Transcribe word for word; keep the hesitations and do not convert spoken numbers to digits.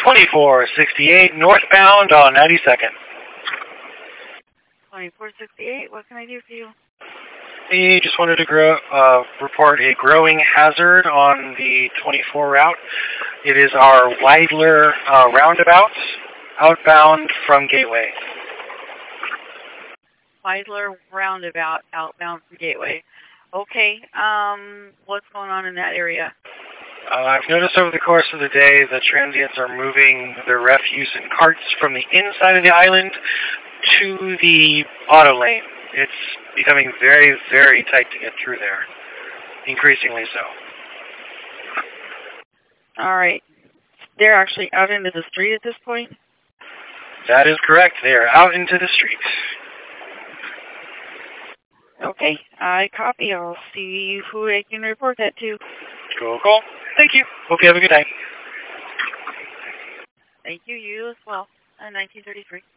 twenty-four sixty-eight northbound on ninety-second. twenty-four sixty-eight, what can I do for you? We just wanted to grow, uh, report a growing hazard on the twenty-four route. It is our Weidler uh, roundabout, outbound from Gateway. Weidler roundabout, outbound from Gateway. Okay, um, what's going on in that area? Uh, I've noticed over the course of the day the transients are moving their refuse in carts from the inside of the island to the auto lane. It's becoming very, very tight to get through there, increasingly so. All right. They're actually out into the street at this point? That is correct. They are out into the street. Okay, I copy. I'll see who I can report that to. Cool, cool. Thank you. Hope you have a good night. Thank you. You as well. Uh, nineteen thirty-three.